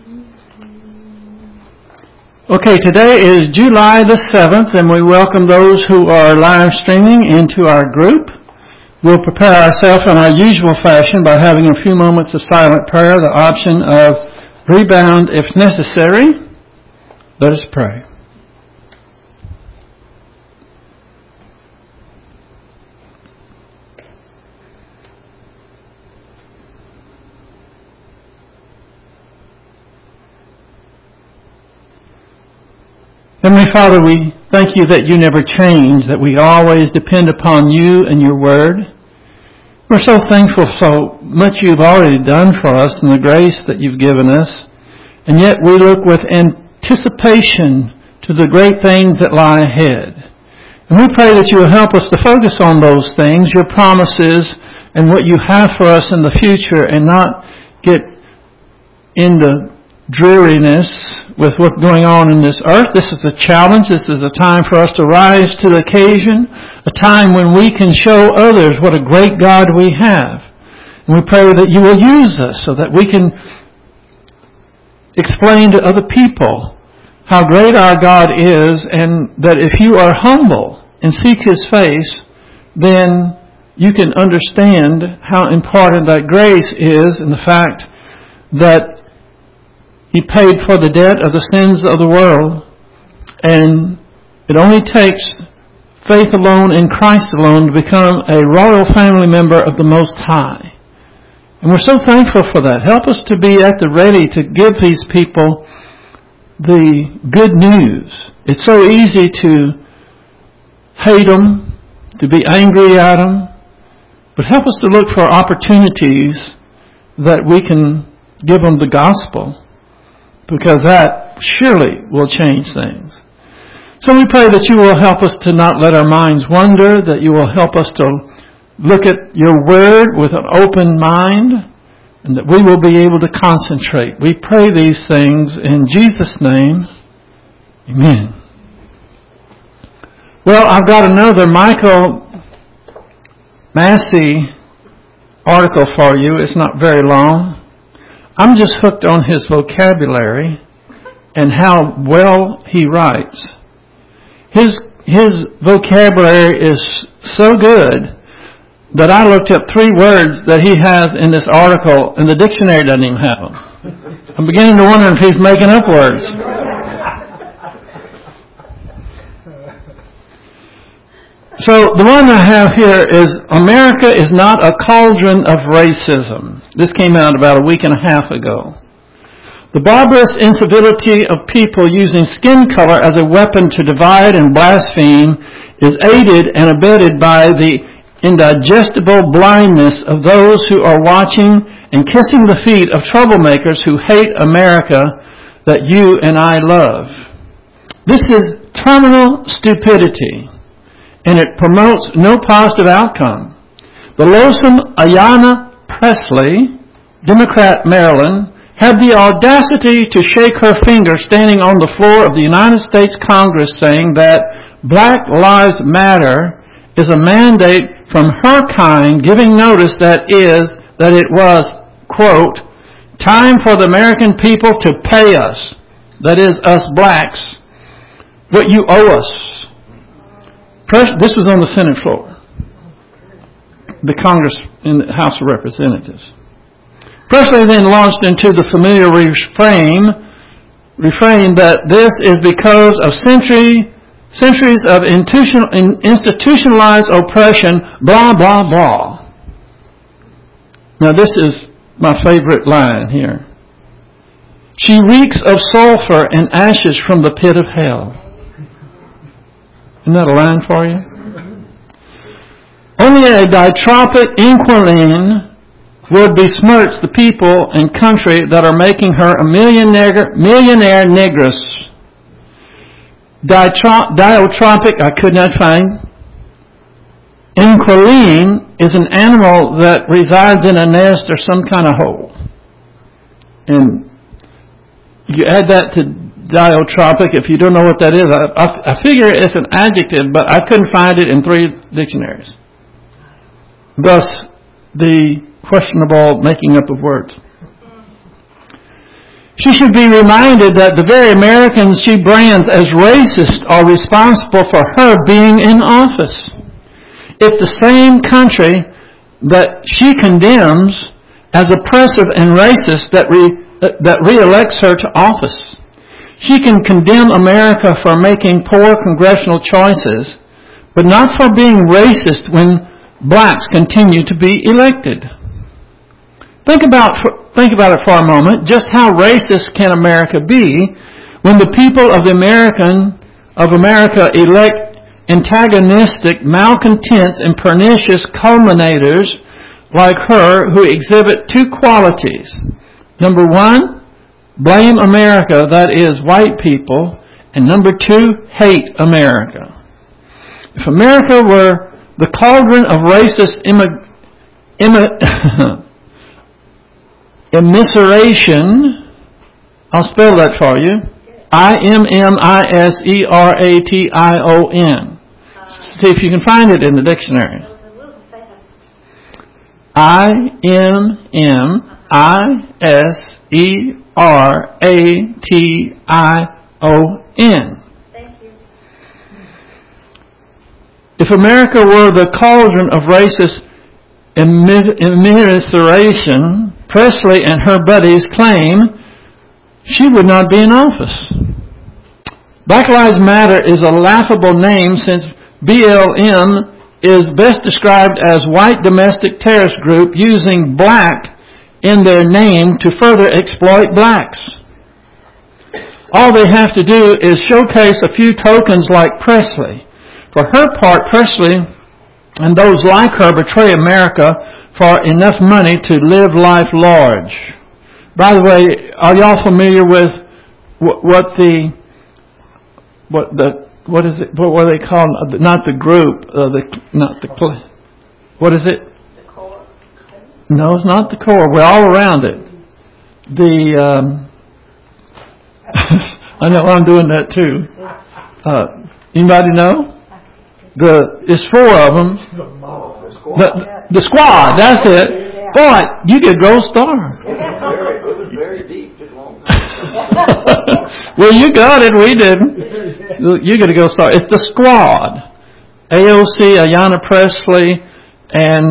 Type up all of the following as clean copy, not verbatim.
Okay, today is July the 7th, and we welcome those who are live streaming into our group. We'll prepare ourselves in our usual fashion by having a few moments of silent prayer, the option of rebound if necessary. Let us pray. Heavenly Father, we thank you that you never change, that we always depend upon you and your word. We're so thankful for so much you've already done for us and the grace that you've given us. And yet we look with anticipation to the great things that lie ahead. And we pray that you will help us to focus on those things, your promises, and what you have for us in the future, and not get into dreariness with what's going on in this earth. This is a challenge. This is a time for us to rise to the occasion, a time when we can show others what a great God we have. And we pray that you will use us so that we can explain to other people how great our God is, and that if you are humble and seek His face, then you can understand how important that grace is, and the fact that He paid for the debt of the sins of the world, and it only takes faith alone in Christ alone to become a royal family member of the Most High. And we're so thankful for that. Help us to be at the ready to give these people the good news. It's so easy to hate them, to be angry at them, but help us to look for opportunities that we can give them the gospel, because that surely will change things. So we pray that you will help us to not let our minds wander, that you will help us to look at your word with an open mind, and that we will be able to concentrate. We pray these things in Jesus' name. Amen. Well, I've got another Michael Massey article for you. It's not very long. I'm just hooked on his vocabulary and how well he writes. His vocabulary is so good that I looked up 3 words that he has in this article, and the dictionary doesn't even have them. I'm beginning to wonder if he's making up words. So the one I have here is America is not a cauldron of racism. This came out about a week and a half ago. The barbarous incivility of people using skin color as a weapon to divide and blaspheme is aided and abetted by the indigestible blindness of those who are watching and kissing the feet of troublemakers who hate America that you and I love. This is terminal stupidity, and it promotes no positive outcome. The loathsome Ayanna Pressley, Democrat, Maryland, had the audacity to shake her finger standing on the floor of the United States Congress saying that Black Lives Matter is a mandate from her kind, giving notice that it was, quote, time for the American people to pay us, that is, us blacks, what you owe us. This was on the Senate floor, the Congress in the House of Representatives. Pressley then launched into the familiar refrain that this is because of centuries of institutionalized oppression, blah, blah, blah. Now this is my favorite line here. She reeks of sulfur and ashes from the pit of hell. Isn't that a line for you? Only a ditropic inquiline would besmirch the people and country that are making her a millionaire negress. Diotropic, I could not find. Inquiline is an animal that resides in a nest or some kind of hole. And you add that to diotropic, if you don't know what that is, I figure it's an adjective, but I couldn't find it in 3 dictionaries. Thus, the questionable making up of words. She should be reminded that the very Americans she brands as racist are responsible for her being in office. It's the same country that she condemns as oppressive and racist that re-elects her to office. She can condemn America for making poor congressional choices, but not for being racist when blacks continue to be elected. Think about it for a moment. Just how racist can America be when the people of America elect antagonistic, malcontents, and pernicious culminators like her who exhibit two qualities. Number one, blame America, that is, white people. And number two, hate America. If America were the cauldron of racist immiseration, I'll spell that for you. immiseration. See if you can find it in the dictionary. immiseration. If America were the cauldron of racist immiseration, Presley and her buddies claim she would not be in office. Black Lives Matter is a laughable name since BLM is best described as white domestic terrorist group using black in their name to further exploit blacks. All they have to do is showcase a few tokens like Presley. For her part, Presley and those like her betray America for enough money to live life large. By the way, are y'all familiar with what is it? What were they called? Not the group. What is it? The core. No, it's not the core. We're all around it. I know I'm doing that too. Anybody know? It's four of them. The squad. That's it. Boy, you get gold star. Very deep. Well, you got it. We didn't. You get a gold star. It's the squad. AOC, Ayanna Presley, and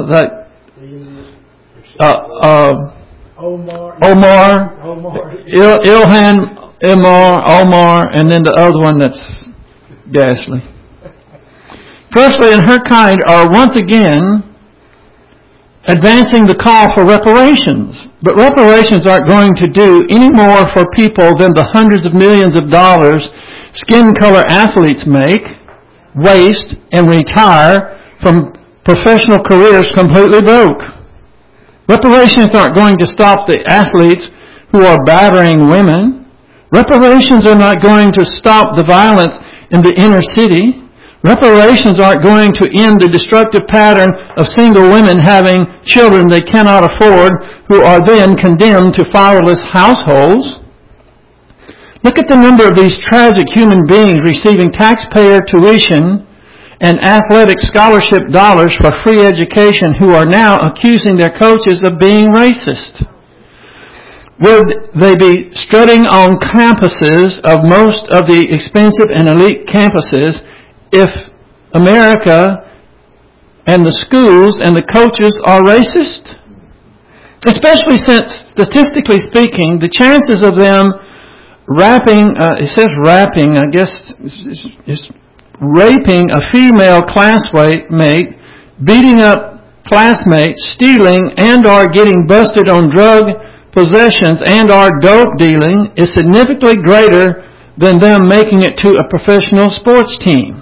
Omar, Ilhan Omar, and then the other one that's ghastly. Presley and her kind are once again advancing the call for reparations. But reparations aren't going to do any more for people than the hundreds of millions of dollars skin color athletes make, waste, and retire from professional careers completely broke. Reparations aren't going to stop the athletes who are battering women. Reparations are not going to stop the violence in the inner city. Reparations aren't going to end the destructive pattern of single women having children they cannot afford who are then condemned to fatherless households. Look at the number of these tragic human beings receiving taxpayer tuition and athletic scholarship dollars for free education who are now accusing their coaches of being racist. Would they be strutting on campuses of most of the expensive and elite campuses if America and the schools and the coaches are racist? Especially since, statistically speaking, the chances of them raping, I guess it's raping a female classmate, beating up classmates, stealing and or getting busted on drug possessions and or dope dealing is significantly greater than them making it to a professional sports team.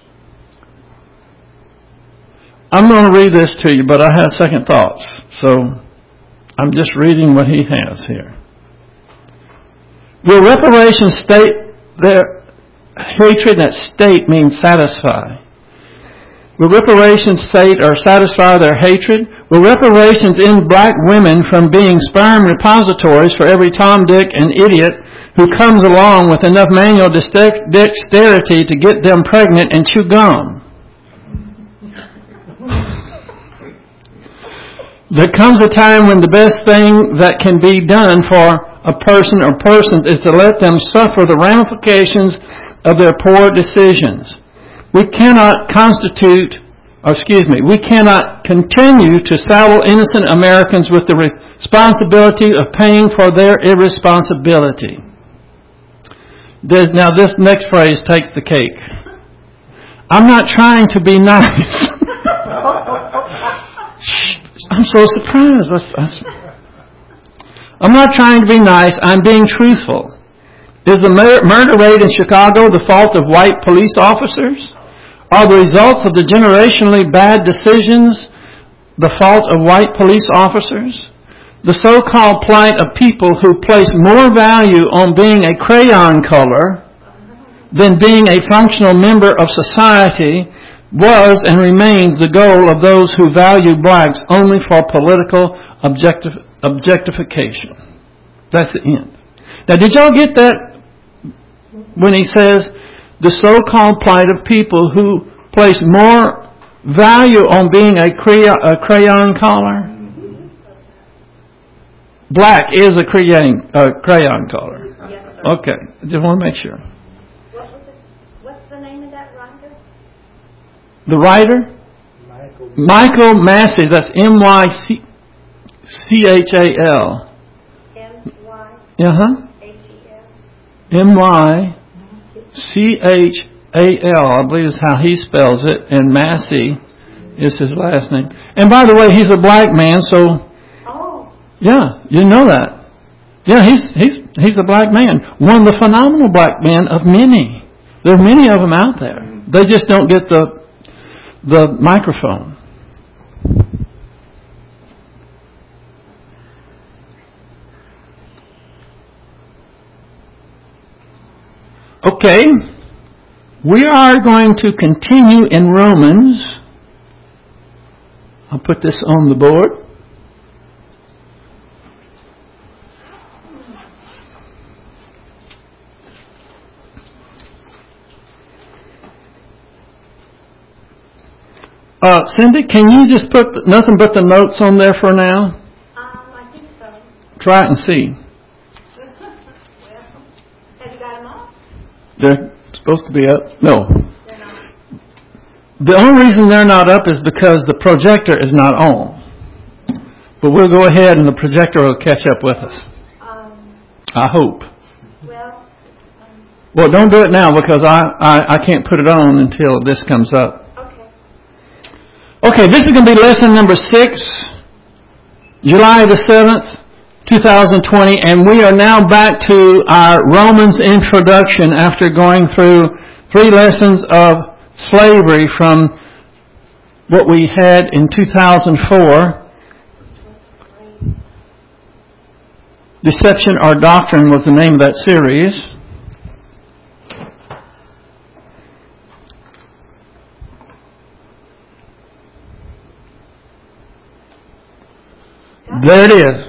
I'm going to read this to you, but I have second thoughts. So I'm just reading what he has here. Will reparations state their hatred? That state means satisfy. Will reparations state or satisfy their hatred? Will reparations end black women from being sperm repositories for every Tom, Dick, and idiot who comes along with enough manual dexterity to get them pregnant and chew gum? There comes a time when the best thing that can be done for a person or persons is to let them suffer the ramifications of their poor decisions. We cannot continue to saddle innocent Americans with the responsibility of paying for their irresponsibility. Now this next phrase takes the cake. I'm not trying to be nice. I'm so surprised. I'm not trying to be nice. I'm being truthful. Is the murder rate in Chicago the fault of white police officers? Are the results of the generationally bad decisions the fault of white police officers? The so-called plight of people who place more value on being a crayon color than being a functional member of society was and remains the goal of those who value blacks only for political objectification. That's the end. Now, did y'all get that when he says the so-called plight of people who place more value on being a crayon color? Black is a crayon color. Yes, sir. Okay, I just want to make sure. What's the name of that writer? The writer? Michael Massey. That's M-Y-C-H-A-L. M-Y-H-E-L. M-Y-C-H-A-L, I believe is how he spells it, and Massey is his last name. And by the way, he's a black man, so yeah, you know that. Yeah, he's a black man. One of the phenomenal black men of many. There are many of them out there. They just don't get the microphone. Okay, we are going to continue in Romans. I'll put this on the board. Cindy, can you just put nothing but the notes on there for now? I think so. Try it and see. Well, have you got them up? They're supposed to be up? No. They're not. The only reason they're not up is because the projector is not on. But we'll go ahead and the projector will catch up with us. I hope. Well, don't do it now because I can't put it on until this comes up. Okay, this is going to be lesson number 6, July the 7th, 2020, and we are now back to our Romans introduction after going through 3 lessons of slavery from what we had in 2004. Deception or Doctrine was the name of that series. There it is.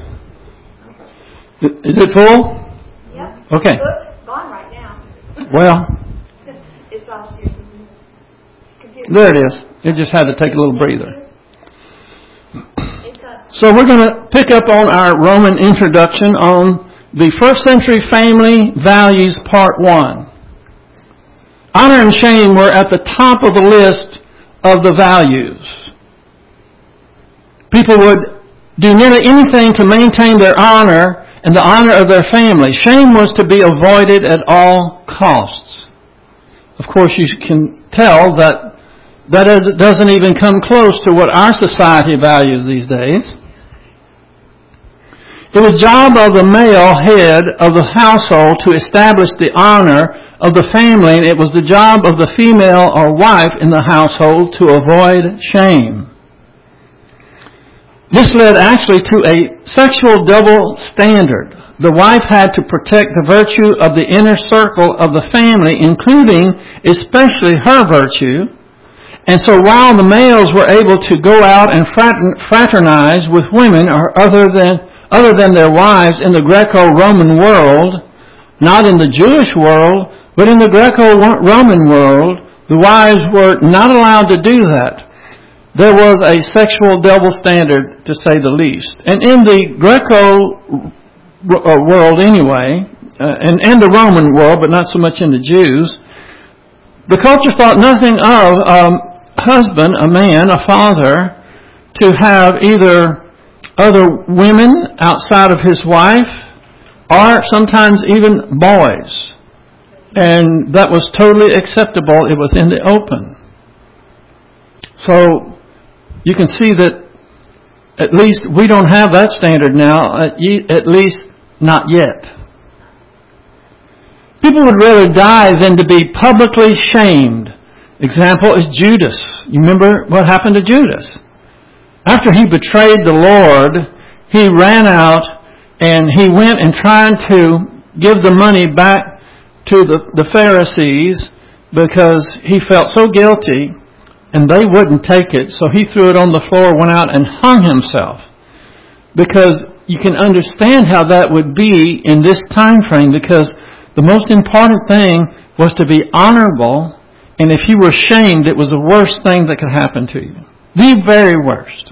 Is it full? Yep. Okay. It's gone right now. Well, It's off your computer. there it is. It just had to take a little breather. It's up. So we're going to pick up on our Roman introduction on the first century family values part 1. Honor and shame were at the top of the list of the values. People would do nearly anything to maintain their honor and the honor of their family. Shame was to be avoided at all costs. Of course, you can tell that doesn't even come close to what our society values these days. It was the job of the male head of the household to establish the honor of the family, and it was the job of the female or wife in the household to avoid shame. This led actually to a sexual double standard. The wife had to protect the virtue of the inner circle of the family, including especially her virtue. And so while the males were able to go out and fraternize with women or other than their wives in the Greco-Roman world, not in the Jewish world, but in the Greco-Roman world, the wives were not allowed to do that. There was a sexual double standard, to say the least. And in the Greco-Roman world anyway, and the Roman world, but not so much in the Jews. The culture thought nothing of a husband, a man, a father, to have either other women outside of his wife, or sometimes even boys. And that was totally acceptable. It was in the open. So you can see that at least we don't have that standard now, at least not yet. People would rather die than to be publicly shamed. Example is Judas. You remember what happened to Judas? After he betrayed the Lord, he ran out and he went and tried to give the money back to the Pharisees because he felt so guilty and they wouldn't take it. So he threw it on the floor, went out and hung himself. Because you can understand how that would be in this time frame, because the most important thing was to be honorable, and if you were shamed, it was the worst thing that could happen to you. The very worst.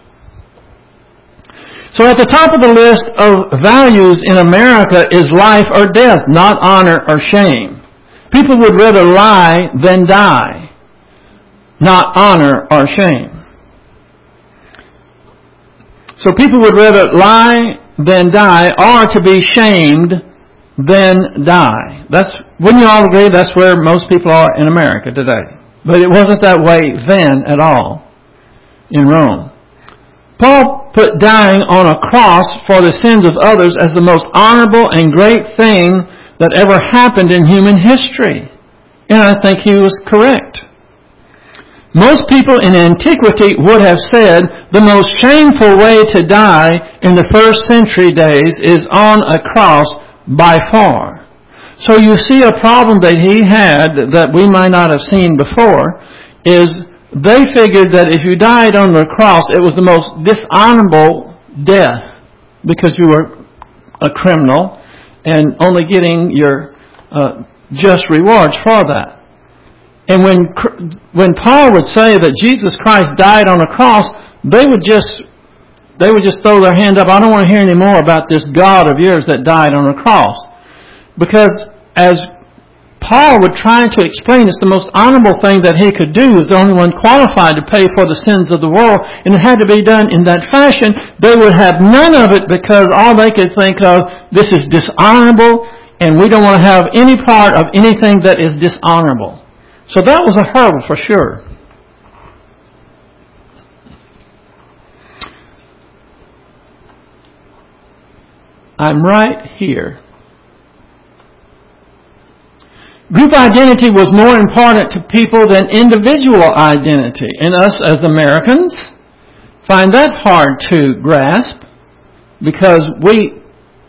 So at the top of the list of values in America is life or death, not honor or shame. People would rather lie than die, not honor or shame. So people would rather lie than die, or to be shamed than die. Wouldn't you all agree that's where most people are in America today? But it wasn't that way then at all in Rome. Paul put dying on a cross for the sins of others as the most honorable and great thing that ever happened in human history. And I think he was correct. Most people in antiquity would have said the most shameful way to die in the first century days is on a cross by far. So you see a problem that he had that we might not have seen before is they figured that if you died on the cross, it was the most dishonorable death because you were a criminal and only getting your just rewards for that. And when Paul would say that Jesus Christ died on a cross, they would just throw their hand up. I don't want to hear any more about this God of yours that died on a cross. Because as Paul would try to explain, it's the most honorable thing that he could do. He was the only one qualified to pay for the sins of the world, and it had to be done in that fashion. They would have none of it because all they could think of, this is dishonorable, and we don't want to have any part of anything that is dishonorable. So that was a hurdle for sure. I'm right here. Group identity was more important to people than individual identity. And us as Americans find that hard to grasp because we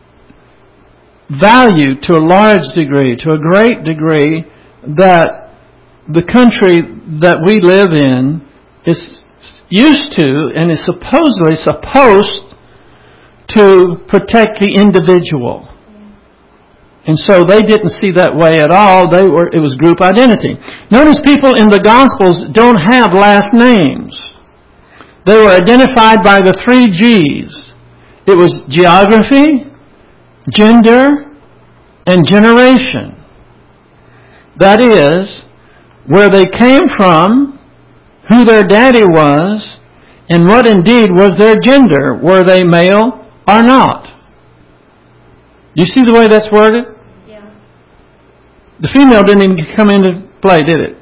value to a large degree, to a great degree, that the country that we live in is used to and is supposedly supposed to protect the individual. And so they didn't see that way at all. It was group identity. Notice people in the Gospels don't have last names. They were identified by the 3 G's. It was geography, gender, and generation. That is, where they came from, who their daddy was, and what indeed was their gender. Were they male or not? Do you see the way that's worded? Yeah. The female didn't even come into play, did it?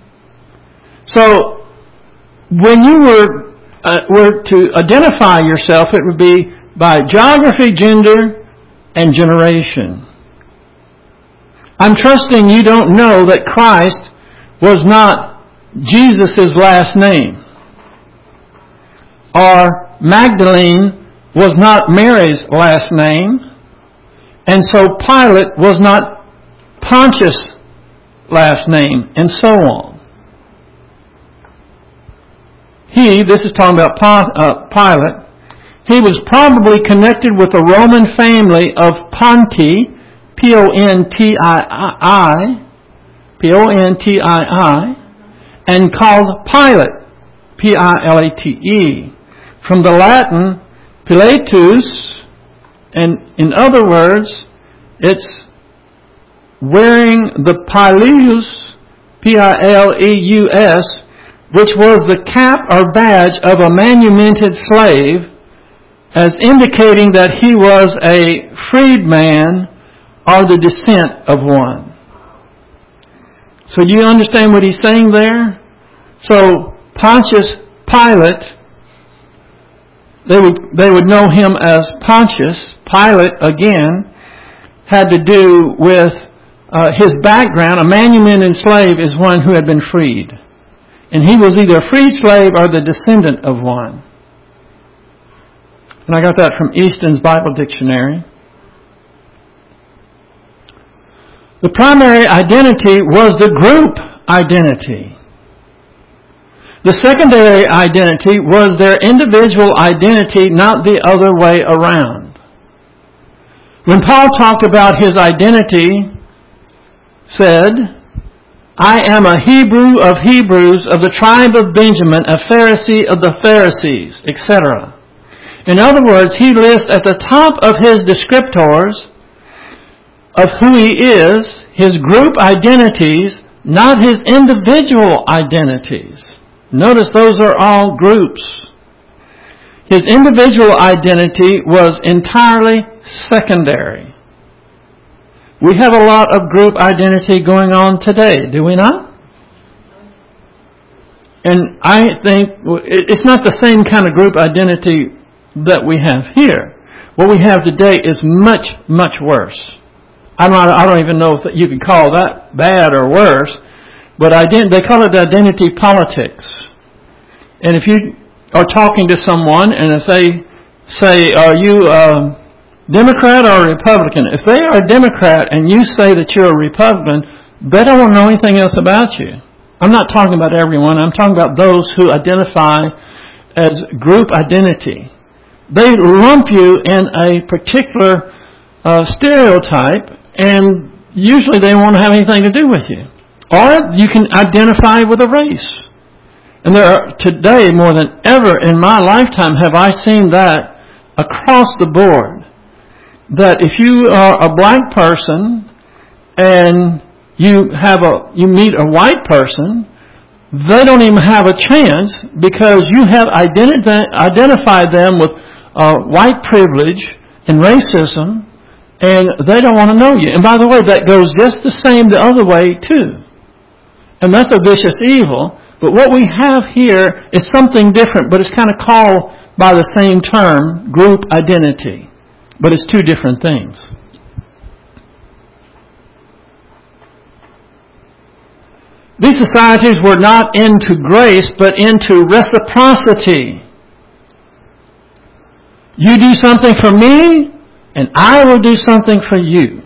So, when you were to identify yourself, it would be by geography, gender, and generation. I'm trusting you don't know that Christ was not Jesus' last name. Or Magdalene was not Mary's last name. And so Pilate was not Pontius' last name, and so on. This is talking about Pilate, he was probably connected with the Roman family of Pontii, P-O-N-T-I-I, and called Pilate, P-I-L-A-T-E, from the Latin Pilatus, And in other words, it's wearing the pileus, P-I-L-E-U-S, which was the cap or badge of a manumitted slave, as indicating that he was a freedman or the descent of one. So do you understand what he's saying there? So Pontius Pilate, they would know him as Pontius. Pilate, again, had to do with his background. A manumitted slave is one who had been freed. And he was either a freed slave or the descendant of one. And I got that from Easton's Bible Dictionary. The primary identity was the group identity. The secondary identity was their individual identity, not the other way around. When Paul talked about his identity, said, I am a Hebrew of Hebrews, of the tribe of Benjamin, a Pharisee of the Pharisees, etc. In other words, he lists at the top of his descriptors of who he is, his group identities, not his individual identities. Notice those are all groups. His individual identity was entirely secondary. We have a lot of group identity going on today, do we not? And I think it's not the same kind of group identity that we have here. What we have today is much, much worse. I don't even know if you could call that bad or worse, but they call it identity politics. And if you are talking to someone and if they say, are you Democrat or Republican? If they are a Democrat and you say that you're a Republican, they don't want to know anything else about you. I'm not talking about everyone. I'm talking about those who identify as group identity. They lump you in a particular stereotype, and usually they won't have anything to do with you. Or you can identify with a race. And there are, today, more than ever in my lifetime, have I seen that across the board. That if you are a black person and you meet a white person, they don't even have a chance because you have identified them with white privilege and racism, and they don't want to know you. And by the way, that goes just the same the other way too. And that's a vicious evil. But what we have here is something different, but it's kind of called by the same term, group identity. But it's two different things. These societies were not into grace, but into reciprocity. You do something for me, and I will do something for you.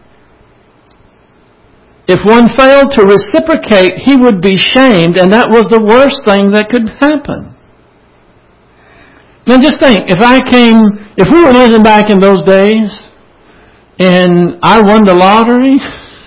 If one failed to reciprocate, he would be shamed, and that was the worst thing that could happen. Now just think, if we were living back in those days, and I won the lottery,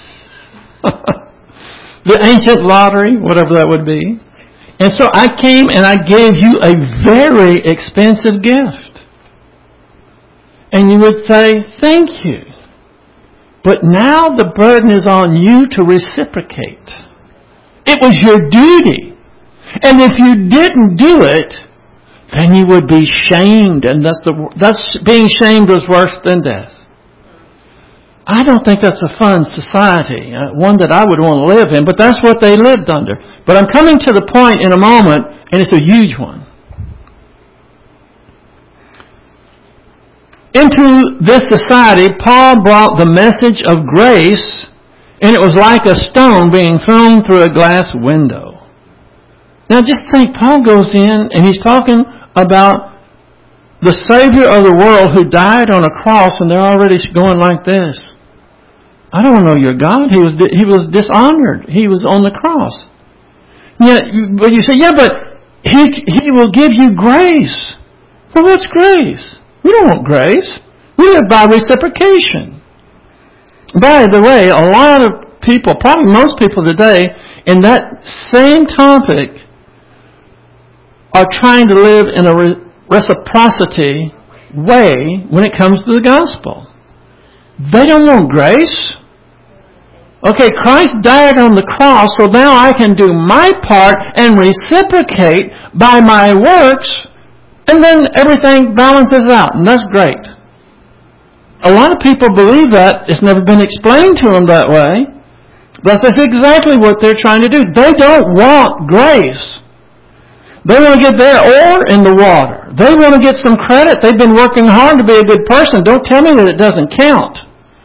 the ancient lottery, whatever that would be, and so I came and I gave you a very expensive gift. And you would say, thank you. But now the burden is on you to reciprocate. It was your duty. And if you didn't do it, then you would be shamed. And that's being shamed was worse than death. I don't think that's a fun society, one that I would want to live in, but that's what they lived under. But I'm coming to the point in a moment, and it's a huge one. Into this society, Paul brought the message of grace, and it was like a stone being thrown through a glass window. Now just think, Paul goes in and he's talking about the Savior of the world who died on a cross, and they're already going like this. I don't know your God. He was dishonored. He was on the cross. But you say, but He will give you grace. Well, what's grace? We don't want grace. We live by reciprocation. By the way, a lot of people, probably most people today, in that same topic, are trying to live in a reciprocity way when it comes to the gospel. They don't want grace. Okay, Christ died on the cross, so now I can do my part and reciprocate by my works, and then everything balances out, and that's great. A lot of people believe that. It's never been explained to them that way. But that's exactly what they're trying to do. They don't want grace. They want to get their oar in the water. They want to get some credit. They've been working hard to be a good person. Don't tell me that it doesn't count.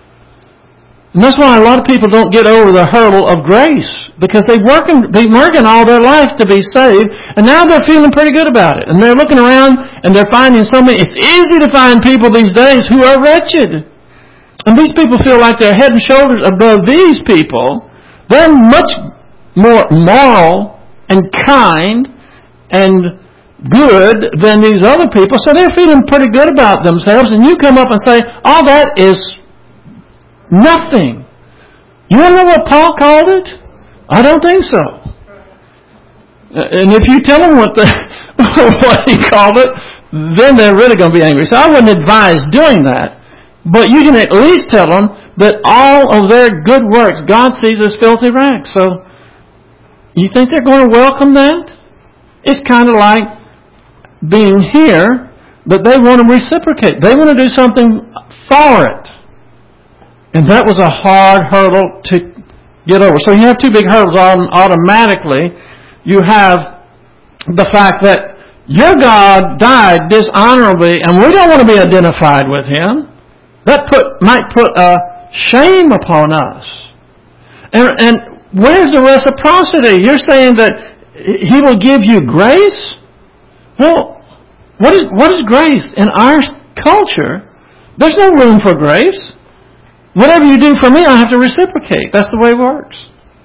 And that's why a lot of people don't get over the hurdle of grace, because they've been working all their life to be saved, and now they're feeling pretty good about it. And they're looking around, and they're finding so many. It's easy to find people these days who are wretched. And these people feel like they're head and shoulders above these people. They're much more moral and kind and good than these other people, so they're feeling pretty good about themselves. And you come up and say, all that is nothing. You want to know what Paul called it? I don't think so. And if you tell them what he called it, then they're really going to be angry. So I wouldn't advise doing that. But you can at least tell them that all of their good works God sees as filthy rags. So you think they're going to welcome that? It's kind of like being here, but they want to reciprocate. They want to do something for it. And that was a hard hurdle to get over. So you have two big hurdles automatically. You have the fact that your God died dishonorably, and we don't want to be identified with Him. That might put a shame upon us. And where's the reciprocity? You're saying that He will give you grace? Well, what is grace? In our culture, there's no room for grace. Whatever you do for me, I have to reciprocate. That's the way it works.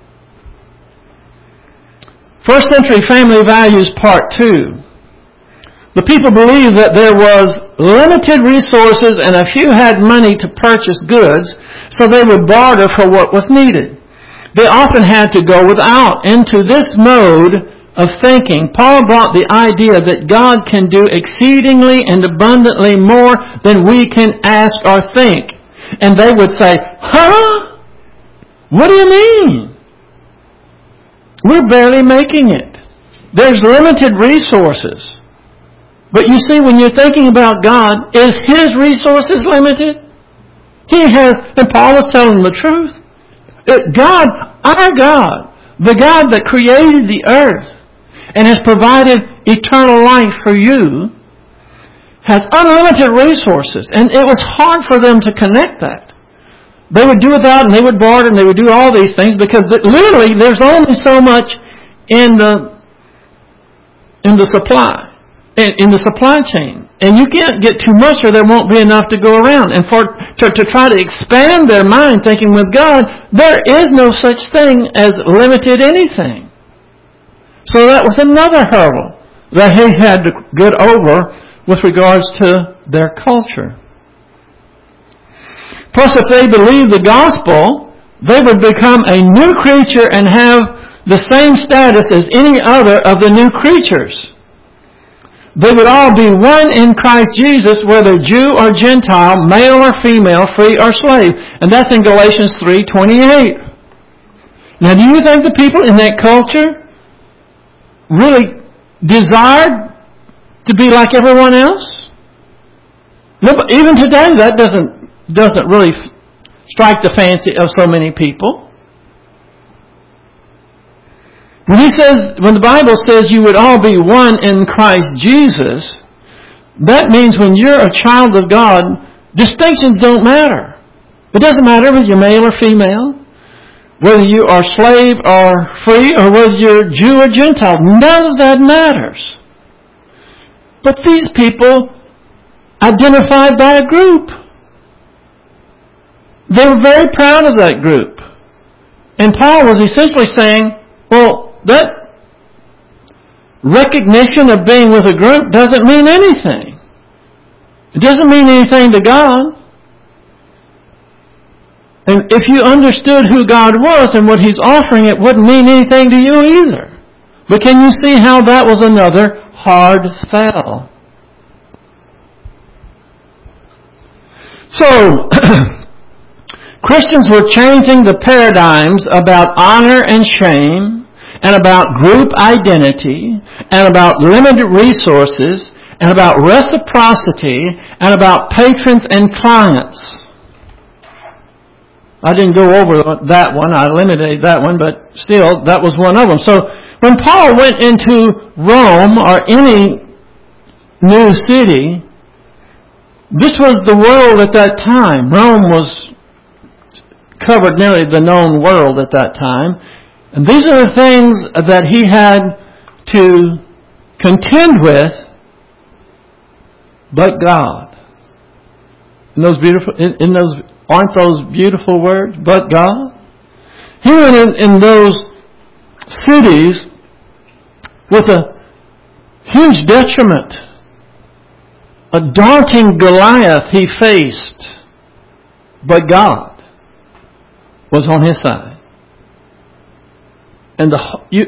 First Century Family Values Part 2. The people believed that there was limited resources and a few had money to purchase goods, so they would barter for what was needed. They often had to go without. Into this mode of thinking, Paul brought the idea that God can do exceedingly and abundantly more than we can ask or think. And they would say, huh? What do you mean? We're barely making it. There's limited resources. But you see, when you're thinking about God, is His resources limited? He has, and Paul was telling the truth. God, our God, the God that created the earth and has provided eternal life for you, has unlimited resources. And it was hard for them to connect that. They would do without, and they would barter, and they would do all these things, because literally there's only so much in the supply, in the supply chain. And you can't get too much or there won't be enough to go around. And to try to expand their mind thinking with God, there is no such thing as limited anything. So that was another hurdle that he had to get over with regards to their culture. Plus, if they believed the gospel, they would become a new creature and have the same status as any other of the new creatures. They would all be one in Christ Jesus, whether Jew or Gentile, male or female, free or slave. And that's in Galatians 3:28. Now, do you think the people in that culture really desired to be like everyone else? No, but even today, that doesn't really strike the fancy of so many people. When the Bible says you would all be one in Christ Jesus, that means when you're a child of God, distinctions don't matter. It doesn't matter whether you're male or female, whether you are slave or free, or whether you're Jew or Gentile. None of that matters. But these people identified by a group. They were very proud of that group. And Paul was essentially saying, well, that recognition of being with a group doesn't mean anything. It doesn't mean anything to God. And if you understood who God was and what He's offering, it wouldn't mean anything to you either. But can you see how that was another hard sell? So, Christians were changing the paradigms about honor and shame, and about group identity, and about limited resources, and about reciprocity, and about patrons and clients. I didn't go over that one. I eliminated that one, but still, that was one of them. So, when Paul went into Rome or any new city, this was the world at that time. Rome was covered nearly the known world at that time. And these are the things that he had to contend with, but God. Aren't those beautiful words? But God? He went in those cities with a huge detriment. A daunting Goliath he faced, but God was on his side. And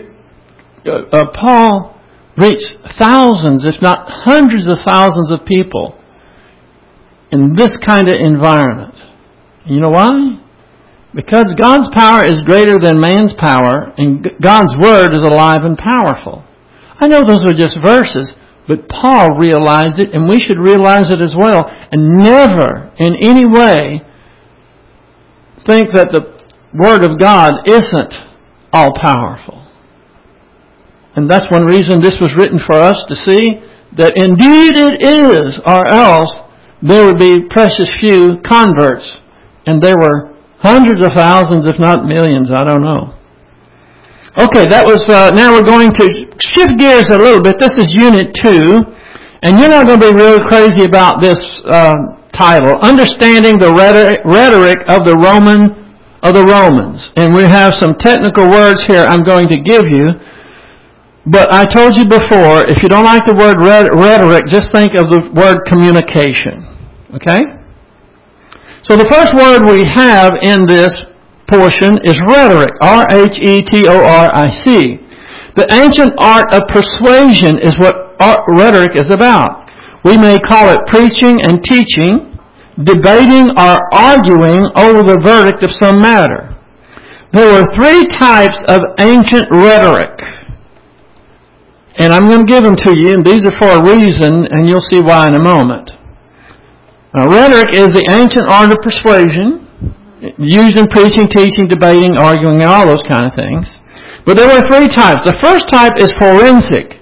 Paul reached thousands, if not hundreds of thousands of people in this kind of environment. You know why? Because God's power is greater than man's power, and God's Word is alive and powerful. I know those are just verses, but Paul realized it, and we should realize it as well, and never in any way think that the Word of God isn't all-powerful. And that's one reason this was written for us to see that indeed it is, or else there would be precious few converts, and there were hundreds of thousands, if not millions, I don't know. Okay, that was, now we're going to shift gears a little bit. This is Unit 2, and you're not going to be really crazy about this title, Understanding the Rhetoric of the Romans. And we have some technical words here I'm going to give you. But I told you before, if you don't like the word rhetoric, just think of the word communication. Okay? So the first word we have in this portion is rhetoric. R-H-E-T-O-R-I-C. The ancient art of persuasion is what rhetoric is about. We may call it preaching and teaching, debating or arguing over the verdict of some matter. There were three types of ancient rhetoric. And I'm going to give them to you, and these are for a reason, and you'll see why in a moment. Rhetoric is the ancient art of persuasion, used in preaching, teaching, debating, arguing, and all those kind of things. But there were three types. The first type is forensic,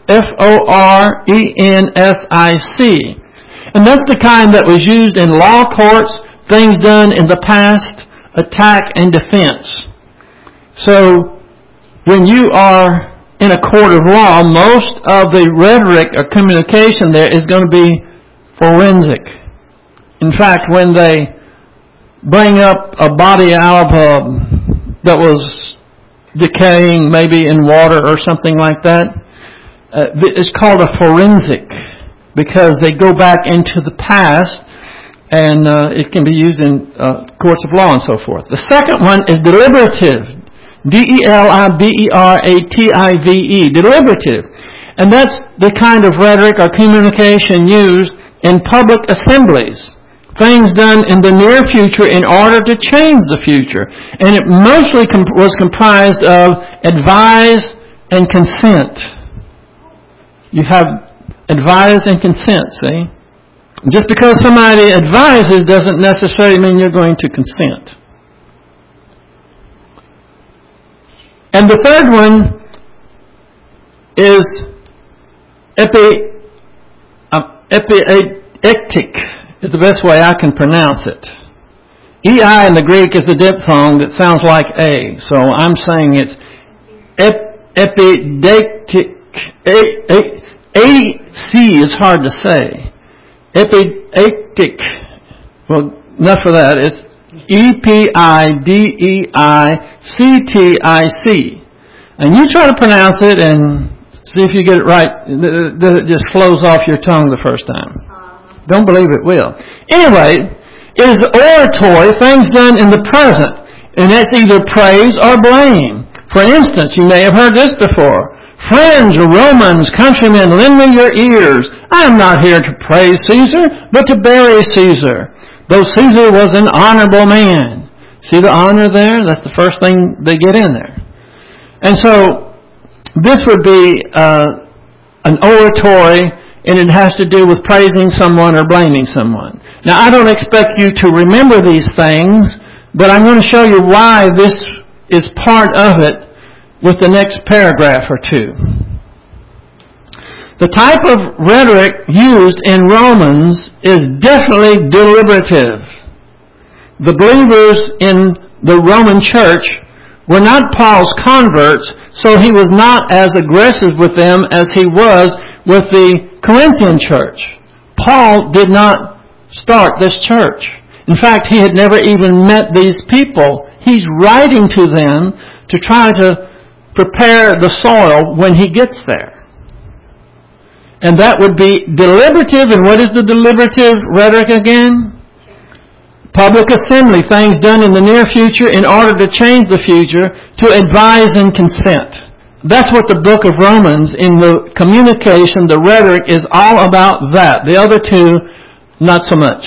F-O-R-E-N-S-I-C. And that's the kind that was used in law courts, things done in the past, attack and defense. So, when you are in a court of law, most of the rhetoric or communication there is going to be forensic. In fact, when they bring up a body out of that was decaying, maybe in water or something like that, it's called a forensic because they go back into the past, and it can be used in courts of law and so forth. The second one is deliberative. D-E-L-I-B-E-R-A-T-I-V-E, deliberative. And that's the kind of rhetoric or communication used in public assemblies. Things done in the near future in order to change the future. And it mostly was comprised of advise and consent. You have advise and consent, see? Just because somebody advises doesn't necessarily mean you're going to consent. And the third one is epiectic, is the best way I can pronounce it. E-I in the Greek is a diphthong that sounds like A, so I'm saying it's epidectic. A-C is hard to say. Epiectic. Well, enough of that. It's E-P-I-D-E-I-C-T-I-C. And you try to pronounce it and see if you get it right. It just flows off your tongue the first time. Don't believe it will. Anyway, it is oratory, things done in the present. And that's either praise or blame. For instance, you may have heard this before. Friends, Romans, countrymen, lend me your ears. I am not here to praise Caesar, but to bury Caesar. Though Caesar was an honorable man. See the honor there? That's the first thing they get in there. And so, this would be an oratory, and it has to do with praising someone or blaming someone. Now, I don't expect you to remember these things, but I'm going to show you why this is part of it with the next paragraph or two. The type of rhetoric used in Romans is definitely deliberative. The believers in the Roman church were not Paul's converts, so he was not as aggressive with them as he was with the Corinthian church. Paul did not start this church. In fact, he had never even met these people. He's writing to them to try to prepare the soil when he gets there. And that would be deliberative. And what is the deliberative rhetoric again? Public assembly, things done in the near future in order to change the future, to advise and consent. That's what the book of Romans, in the communication, the rhetoric, is all about that. The other two, not so much.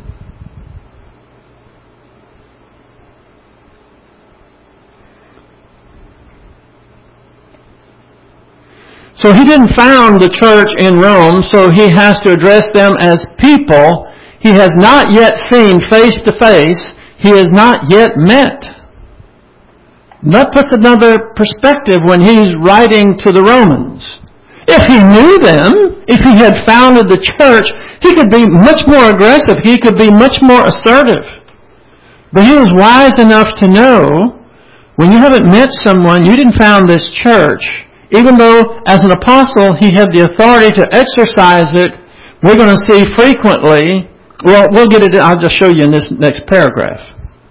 So he didn't found the church in Rome, so he has to address them as people he has not yet seen face to face. He has not yet met. That puts another perspective when he's writing to the Romans. If he knew them, if he had founded the church, he could be much more aggressive. He could be much more assertive. But he was wise enough to know, when you haven't met someone, you didn't found this church. Even though, as an apostle, he had the authority to exercise it, we're going to see frequently. Well, we'll get it. I'll just show you in this next paragraph.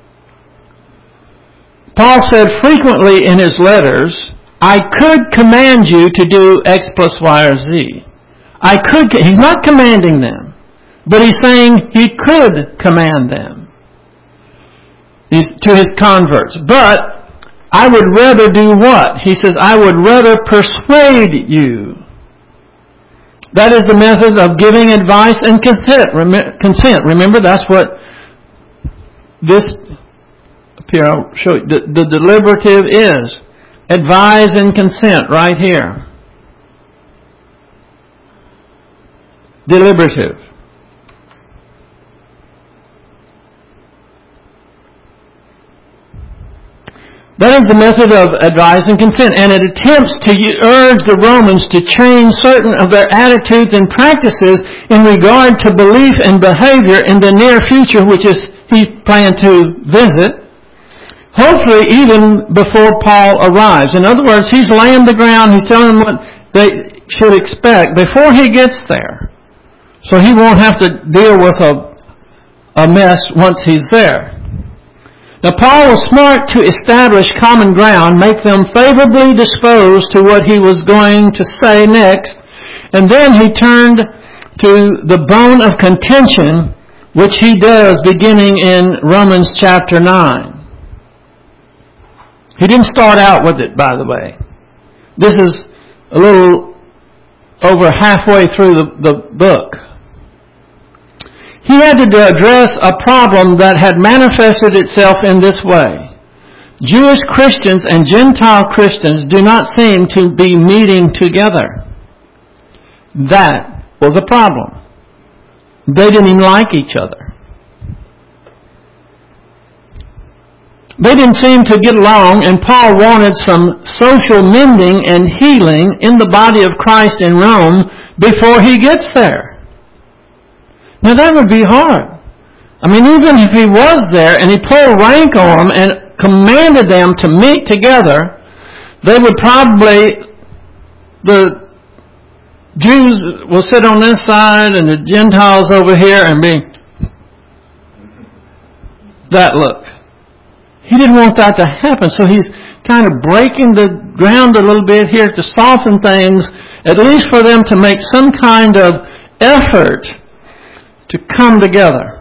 Paul said frequently in his letters, I could command you to do X plus Y or Z. I could. He's not commanding them, but he's saying he could command them. He's to his converts. But I would rather do what? He says, I would rather persuade you. That is the method of giving advice and consent. Remember, that's what this, here I'll show you, the deliberative is. Advise and consent, right here. Deliberative. That is the method of advice and consent, and it attempts to urge the Romans to change certain of their attitudes and practices in regard to belief and behavior in the near future, which is he planned to visit, hopefully even before Paul arrives. In other words, he's laying the ground, he's telling them what they should expect before he gets there, so he won't have to deal with a mess once he's there. Now, Paul was smart to establish common ground, make them favorably disposed to what he was going to say next, and then he turned to the bone of contention, which he does beginning in Romans chapter 9. He didn't start out with it, by the way. This is a little over halfway through the book. He had to address a problem that had manifested itself in this way. Jewish Christians and Gentile Christians do not seem to be meeting together. That was a problem. They didn't even like each other. They didn't seem to get along, and Paul wanted some social mending and healing in the body of Christ in Rome before he gets there. Now that would be hard. I mean, even if he was there and he pulled rank on them and commanded them to meet together, they would probably, the Jews will sit on this side and the Gentiles over here and be that look. He didn't want that to happen, so he's kind of breaking the ground a little bit here to soften things, at least for them to make some kind of effort to come together.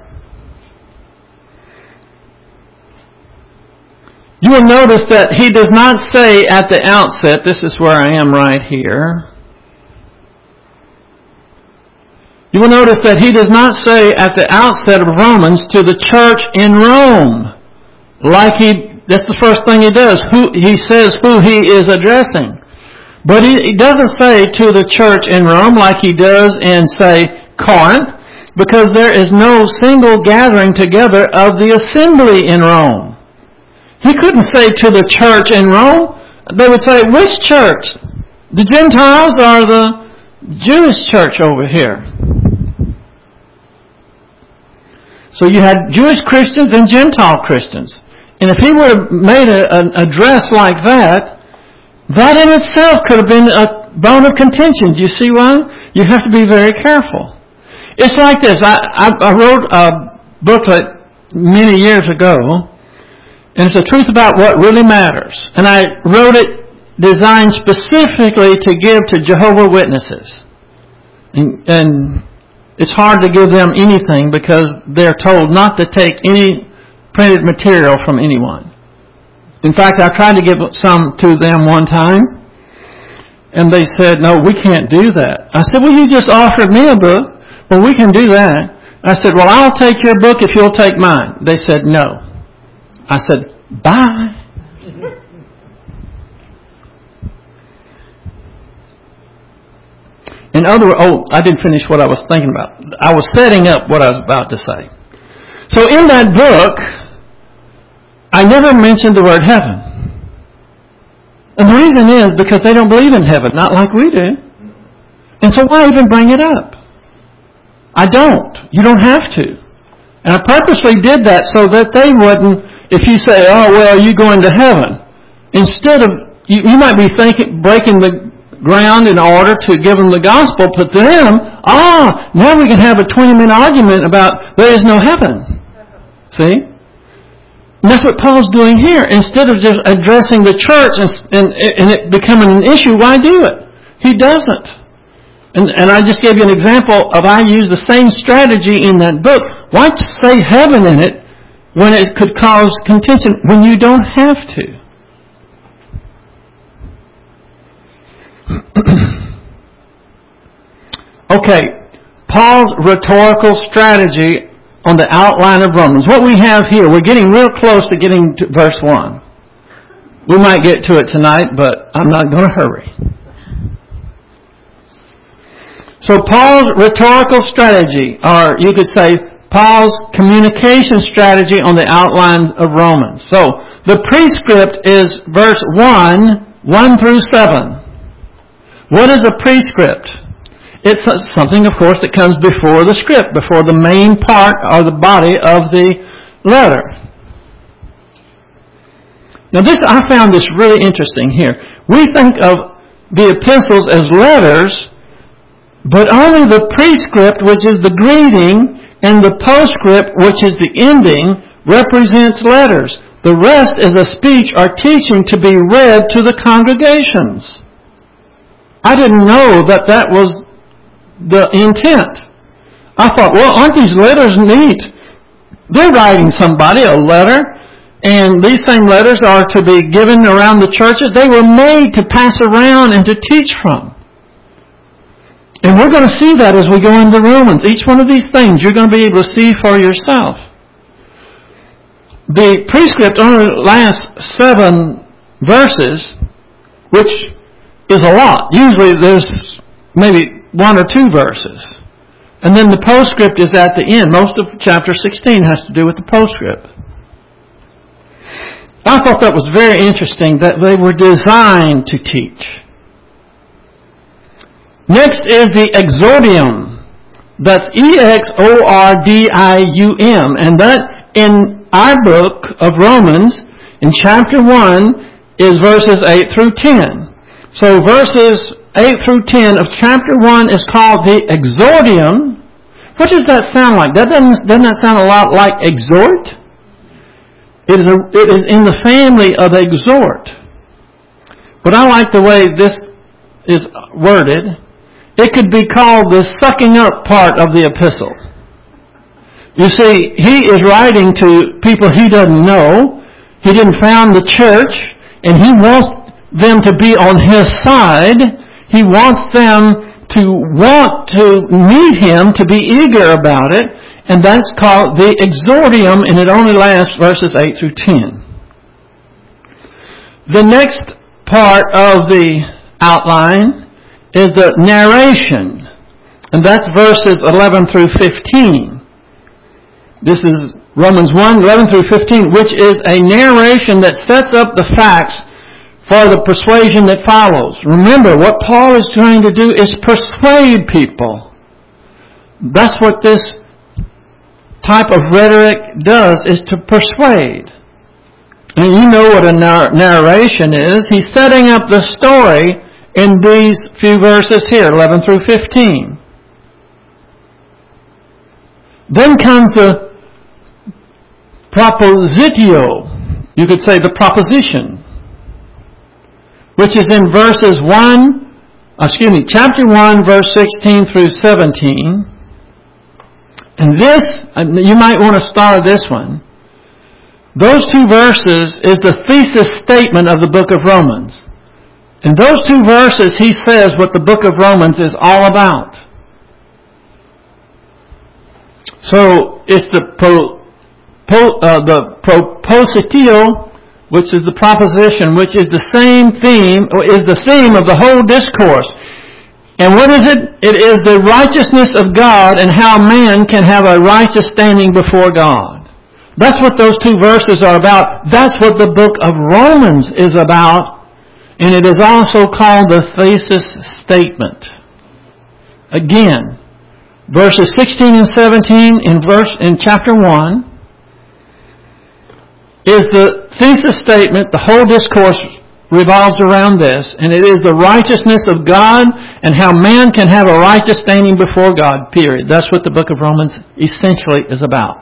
You will notice that he does not say at the outset, this is where I am right here. You will notice that he does not say at the outset of Romans to the church in Rome, that's the first thing he does. He says who he is addressing. But he doesn't say to the church in Rome like he does in, say, Corinth, because there is no single gathering together of the assembly in Rome. He couldn't say to the church in Rome. They would say, which church? The Gentiles or the Jewish church over here? So you had Jewish Christians and Gentile Christians. And if he would have made an address like that, that in itself could have been a bone of contention. Do you see why? You have to be very careful. It's like this. I wrote a booklet many years ago, and it's the truth about what really matters. And I wrote it designed specifically to give to Jehovah's Witnesses. And it's hard to give them anything because they're told not to take any printed material from anyone. In fact, I tried to give some to them one time, and they said, no, we can't do that. I said, well, you just offered me a book. Well, we can do that. I said, well, I'll take your book if you'll take mine. They said, no. I said, bye. In other words, I didn't finish what I was thinking about. I was setting up what I was about to say. So in that book, I never mentioned the word heaven. And the reason is because they don't believe in heaven, not like we do. And so why even bring it up? I don't. You don't have to. And I purposely did that so that they wouldn't, if you say, oh, well, are you going to heaven? Instead of, you might be thinking, breaking the ground in order to give them the gospel, but them, now we can have a 20-minute argument about there is no heaven. See? And that's what Paul's doing here. Instead of just addressing the church and it becoming an issue, why do it? He doesn't. And I just gave you an example of I used the same strategy in that book. Why say heaven in it when it could cause contention when you don't have to? Okay, Paul's rhetorical strategy on the outline of Romans. What we have here, we're getting real close to getting to verse 1. We might get to it tonight, but I'm not going to hurry. So Paul's rhetorical strategy, or you could say Paul's communication strategy on the outline of Romans. So the prescript is verse 1 through 7. What is a prescript? It's something, of course, that comes before the script, before the main part or the body of the letter. Now I found this really interesting here. We think of the epistles as letters, but only the prescript, which is the greeting, and the postscript, which is the ending, represents letters. The rest is a speech or teaching to be read to the congregations. I didn't know that was the intent. I thought, well, aren't these letters neat? They're writing somebody a letter, and these same letters are to be given around the churches. They were made to pass around and to teach from. And we're going to see that as we go into Romans. Each one of these things you're going to be able to see for yourself. The prescript only lasts 7 verses, which is a lot. Usually there's maybe 1 or 2 verses. And then the postscript is at the end. Most of chapter 16 has to do with the postscript. I thought that was very interesting that they were designed to teach. Next is the exordium. That's exordium. And that in our book of Romans, in chapter 1, is verses 8 through 10. So verses 8 through 10 of chapter 1 is called the exordium. What does that sound like? Doesn't that sound a lot like exhort? It is in the family of exhort. But I like the way this is worded. It could be called the sucking up part of the epistle. You see, he is writing to people he doesn't know. He didn't found the church, and he wants them to be on his side. He wants them to want to meet him, to be eager about it, and that's called the exordium, and it only lasts verses 8 through 10. The next part of the outline is the narration, and that's verses 11 through 15. This is Romans 1, 11 through 15, which is a narration that sets up the facts for the persuasion that follows. Remember, what Paul is trying to do is persuade people. That's what this type of rhetoric does, is to persuade. And you know what a narration is. He's setting up the story in these few verses here, 11 through 15. Then comes the propositio, you could say the proposition, which is in chapter 1, verse 16 through 17. And this, you might want to start this one. Those two verses is the thesis statement of the book of Romans. In those two verses, he says what the book of Romans is all about. So, it's the propositio, which is the proposition, which is the same theme, or is the theme of the whole discourse. And what is it? It is the righteousness of God and how man can have a righteous standing before God. That's what those two verses are about. That's what the book of Romans is about. And it is also called the thesis statement. Again, verses 16 and 17 in chapter 1 is the thesis statement. The whole discourse revolves around this, and it is the righteousness of God and how man can have a righteous standing before God, period. That's what the book of Romans essentially is about.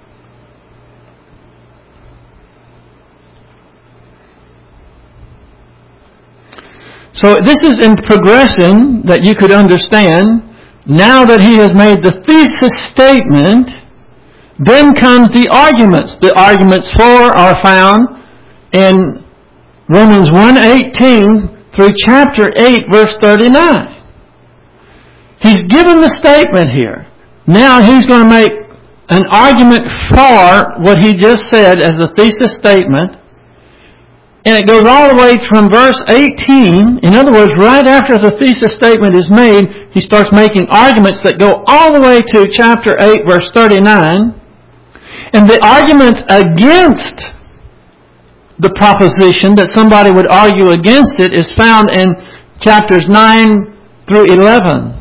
So this is in progression that you could understand. Now that he has made the thesis statement, then comes the arguments. The arguments for are found in Romans 1:18 through chapter 8, verse 39. He's given the statement here. Now he's going to make an argument for what he just said as a thesis statement. And it goes all the way from verse 18. In other words, right after the thesis statement is made, he starts making arguments that go all the way to chapter 8, verse 39. And the arguments against the proposition that somebody would argue against it is found in chapters 9 through 11.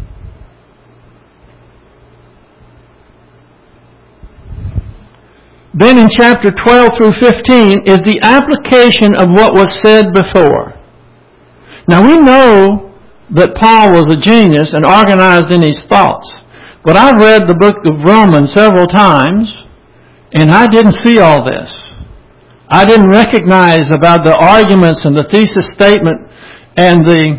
Then in chapter 12 through 15 is the application of what was said before. Now we know that Paul was a genius and organized in his thoughts. But I've read the book of Romans several times, and I didn't see all this. I didn't recognize about the arguments and the thesis statement and the,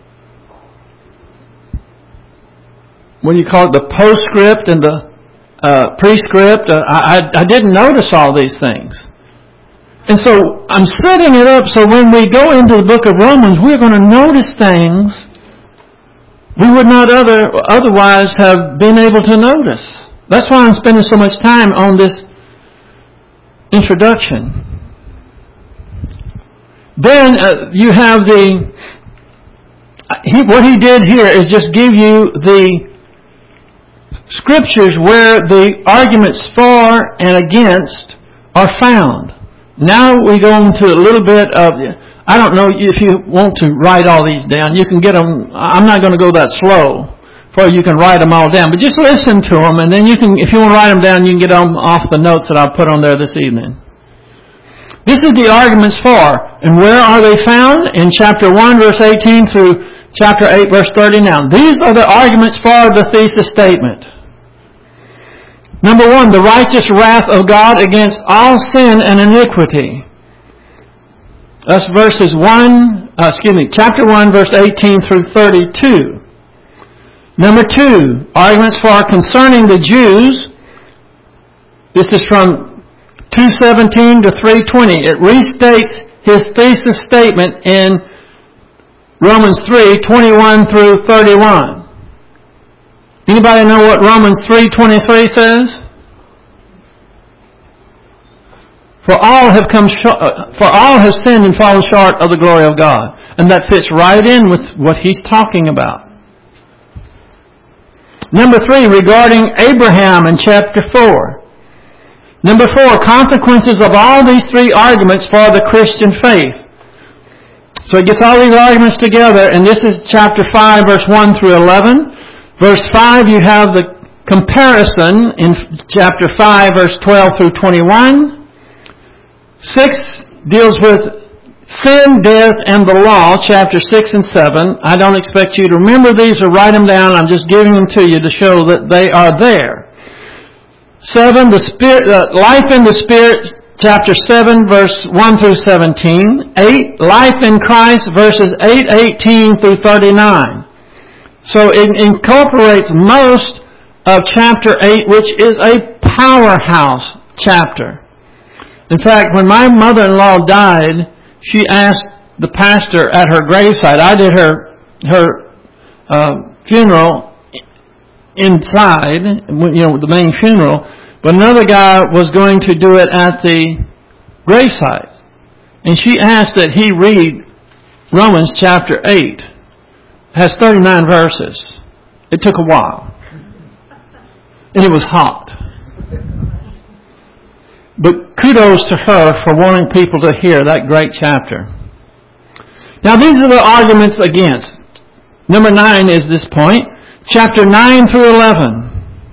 the postscript and the prescript. I didn't notice all these things. And so I'm setting it up so when we go into the book of Romans, we're going to notice things we would not otherwise have been able to notice. That's why I'm spending so much time on this introduction. Then you have what he did here is just give you the scriptures where the arguments for and against are found. Now we go into a little bit of, I don't know if you want to write all these down. You can get them, I'm not going to go that slow for you can write them all down, but just listen to them, and then you can, if you want to write them down, you can get them off the notes that I'll put on there this evening. This is the arguments for, and where are they found? In chapter 1, verse 18 through chapter 8, verse 39. These are the arguments for the thesis statement. Number 1, the righteous wrath of God against all sin and iniquity. That's chapter 1, verse 18 through 32. Number 2, arguments for concerning the Jews. This is from 2:17 to 3:20. It restates his thesis statement in Romans 3:21 through 31. Anybody know what Romans 3:23 says? For all have sinned and fallen short of the glory of God. And that fits right in with what he's talking about. Number 3, regarding Abraham in chapter 4. Number 4, consequences of all these 3 arguments for the Christian faith. So it gets all these arguments together, and this is chapter 5, verse 1 through 11. Verse 5, you have the comparison in chapter 5, verse 12 through 21. 6 deals with sin, death, and the law, chapter 6 and 7. I don't expect you to remember these or write them down. I'm just giving them to you to show that they are there. 7, life in the Spirit, chapter 7, verse 1 through 17. 8, life in Christ, verses 8:18 through 39. So it incorporates most of chapter 8, which is a powerhouse chapter. In fact, when my mother-in-law died, she asked the pastor at her gravesite. I did her funeral inside, the main funeral, but another guy was going to do it at the gravesite. And she asked that he read Romans chapter 8. It has 39 verses. It took a while. And it was hot. But kudos to her for wanting people to hear that great chapter. Now these are the arguments against. Number 9 is this point. Chapter 9 through 11.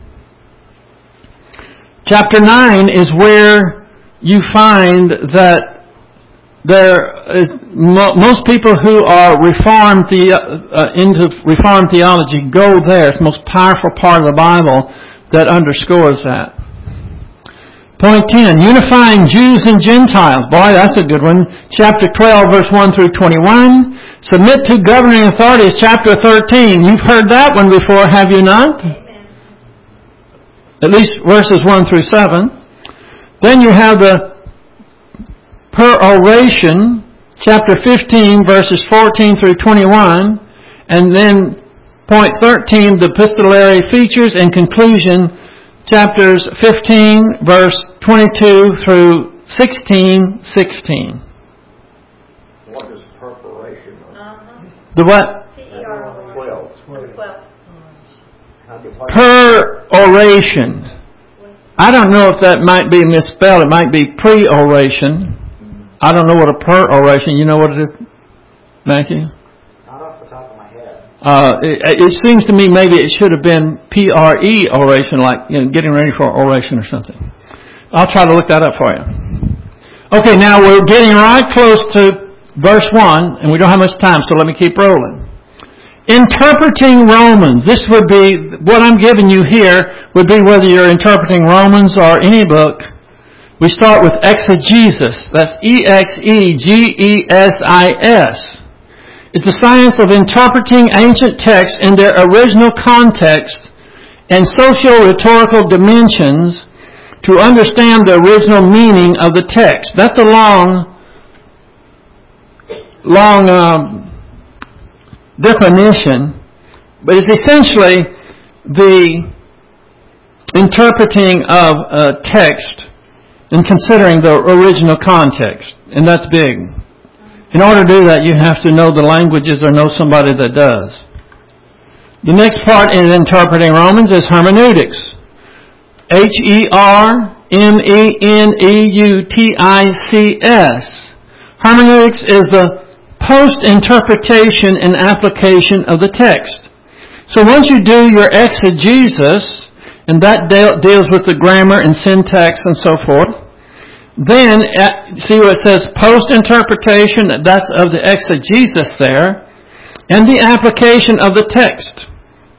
Chapter 9 is where you find that there is most people who are into Reformed theology go there. It's the most powerful part of the Bible that underscores that. Point 10, unifying Jews and Gentiles. Boy, that's a good one. Chapter 12, verse 1 through 21. Submit to governing authorities, chapter 13. You've heard that one before, have you not? Amen. At least verses 1 through 7. Then you have the peroration, chapter 15, verses 14 through 21. And then point 13, the epistolary features and conclusion, chapters 15, verse 22 through 16:16. What is preparation? The what? P-E-R-O-R. 12. Peroration. I don't know if that might be misspelled. It might be pre-oration. I don't know what a peroration. You know what it is, Matthew? Not off the top of my head. It seems to me maybe it should have been P-R-E oration, like getting ready for oration or something. I'll try to look that up for you. Okay, now we're getting right close to verse 1, and we don't have much time, so let me keep rolling. Interpreting Romans. This would be, what I'm giving you here would be whether you're interpreting Romans or any book. We start with exegesis. That's E-X-E-G-E-S-I-S. It's the science of interpreting ancient texts in their original context and socio-rhetorical dimensions to understand the original meaning of the text. That's a long definition, but it's essentially the interpreting of a text and considering the original context, and that's big. In order to do that, you have to know the languages or know somebody that does. The next part in interpreting Romans is hermeneutics. Hermeneutics. Hermeneutics is the post-interpretation and application of the text. So once you do your exegesis, and that deals with the grammar and syntax and so forth, then see where it says post-interpretation, that's of the exegesis there, and the application of the text.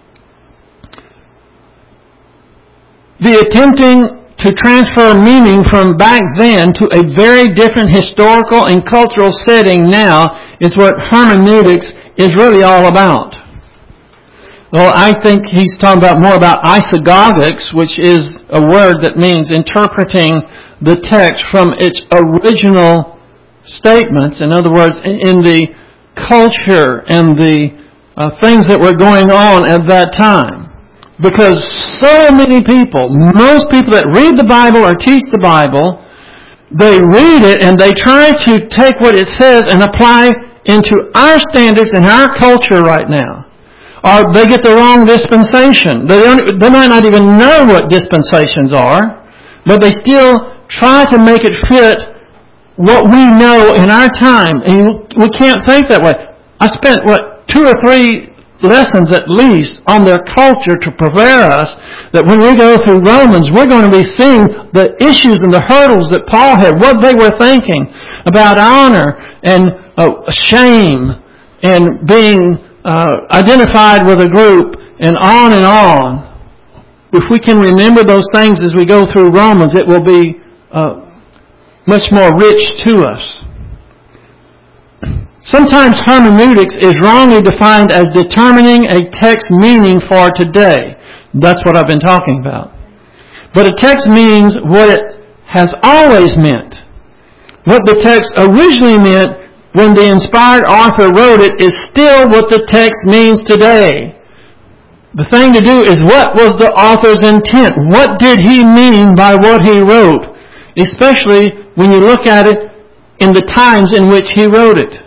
The attempting to transfer meaning from back then to a very different historical and cultural setting now is what hermeneutics is really all about. Well, I think he's talking about more about isagogics, which is a word that means interpreting the text from its original statements. In other words, in the culture and the things that were going on at that time. Because so many people, most people that read the Bible or teach the Bible, they read it and they try to take what it says and apply into our standards and our culture right now. Or they get the wrong dispensation. They might not even know what dispensations are, but they still try to make it fit what we know in our time. And we can't think that way. I spent, 2 or 3 lessons at least on their culture to prepare us that when we go through Romans, we're going to be seeing the issues and the hurdles that Paul had, what they were thinking about honor and shame and being identified with a group and on and on. If we can remember those things as we go through Romans, it will be much more rich to us. Sometimes hermeneutics is wrongly defined as determining a text meaning for today. That's what I've been talking about. But a text means what it has always meant. What the text originally meant when the inspired author wrote it is still what the text means today. The thing to do is, what was the author's intent? What did he mean by what he wrote? Especially when you look at it in the times in which he wrote it.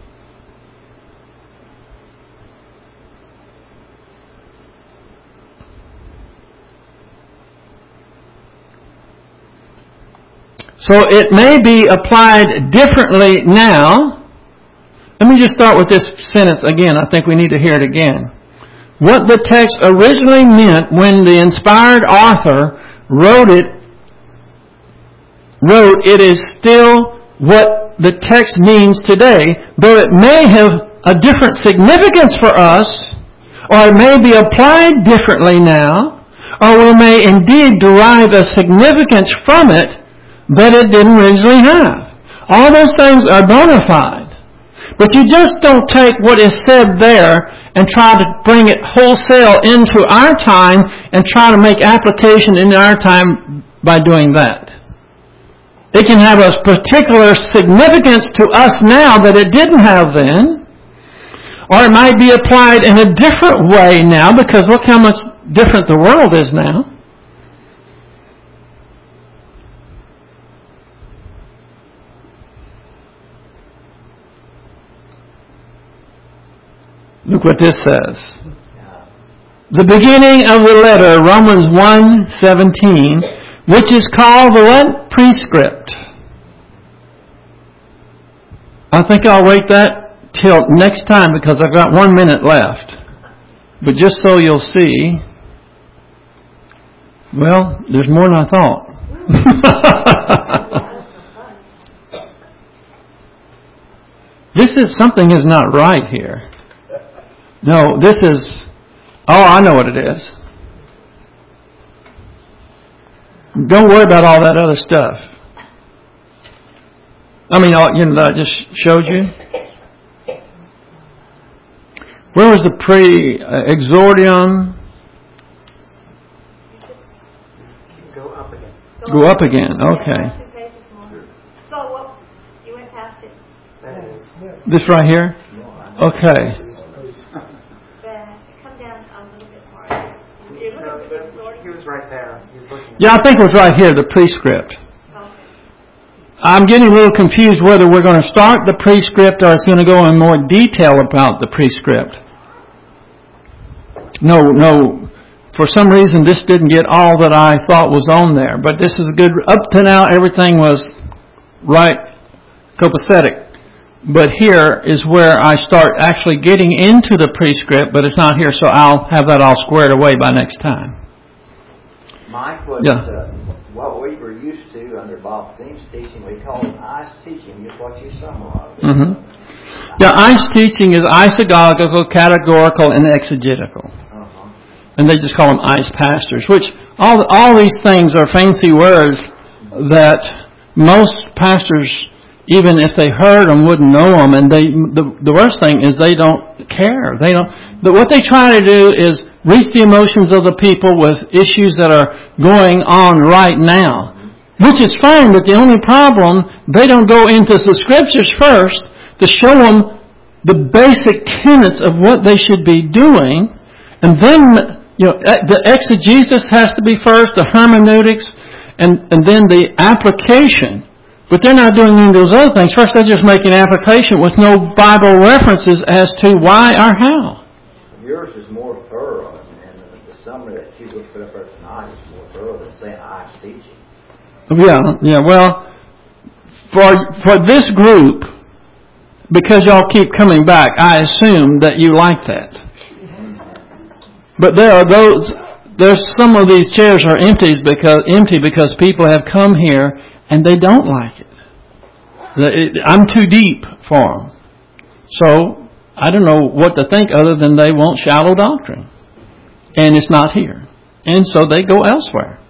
So it may be applied differently now. Let me just start with this sentence again. I think we need to hear it again. What the text originally meant when the inspired author wrote it is still what the text means today, though it may have a different significance for us, or it may be applied differently now, or we may indeed derive a significance from it that it didn't originally have. All those things are bona fide. But you just don't take what is said there and try to bring it wholesale into our time and try to make application in our time by doing that. It can have a particular significance to us now that it didn't have then. Or it might be applied in a different way now, because look how much different the world is now. Look what this says. The beginning of the letter, Romans 1:17, which is called the what? Prescript. I think I'll wait that till next time because I've got 1 minute left. But just so you'll see, well, there's more than I thought. Something is not right here. No, this is, I know what it is. Don't worry about all that other stuff. I mean, that I just showed you. Where was the exordium? Go up again. Go up again, okay. So, you went past it. That is. This right here? Okay. He was right there. He was looking. Yeah, I think it was right here, the prescript. I'm getting a little confused whether we're going to start the prescript or it's going to go in more detail about the prescript. No. For some reason, this didn't get all that I thought was on there. But this is a good... Up to now, everything was right, copacetic. But here is where I start actually getting into the prescript, but it's not here, so I'll have that all squared away by next time. Mike was what we were used to under Bob Thiem's teaching. We call it ICE teaching, just what you summarized. Mm-hmm. Yeah, ICE teaching is isagogical, categorical, and exegetical. And they just call them ICE pastors, which all these things are fancy words that most pastors, even if they heard them, wouldn't know them. And the worst thing is they don't care. But what they try to do is reach the emotions of the people with issues that are going on right now, which is fine. But the only problem, they don't go into the scriptures first to show them the basic tenets of what they should be doing, and then, the exegesis has to be first, the hermeneutics, and then the application. But they're not doing any of those other things. First, they're just making application with no Bible references as to why or how. Yours is more thorough, and the summary that you would put up there tonight is more thorough than saying I's teaching. Yeah. Well, for this group, because y'all keep coming back, I assume that you like that. But there's some of these chairs are empty because people have come here and they don't like it. I'm too deep for them. So I don't know what to think other than they want shallow doctrine. And it's not here. And so they go elsewhere.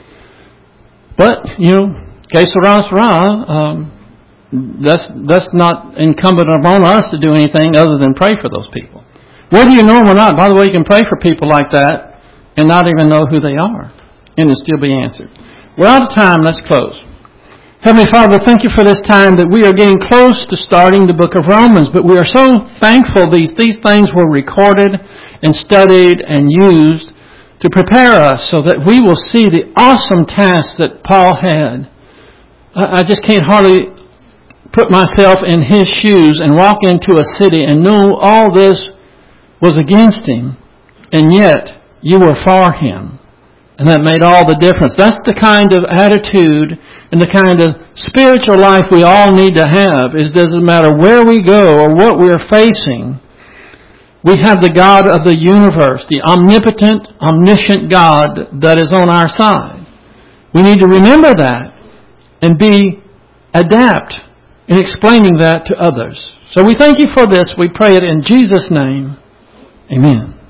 But, que sera, that's not incumbent upon us to do anything other than pray for those people. Whether you know them or not, by the way, you can pray for people like that and not even know who they are. And it'll still be answered. We're out of time. Let's close. Heavenly Father, thank you for this time that we are getting close to starting the book of Romans, but we are so thankful these things were recorded and studied and used to prepare us so that we will see the awesome task that Paul had. I just can't hardly put myself in his shoes and walk into a city and know all this was against him, and yet you were for him. And that made all the difference. That's the kind of attitude and the kind of spiritual life we all need to have. It doesn't matter where we go or what we're facing. We have the God of the universe, the omnipotent, omniscient God that is on our side. We need to remember that and be adept in explaining that to others. So we thank you for this. We pray it in Jesus' name. Amen.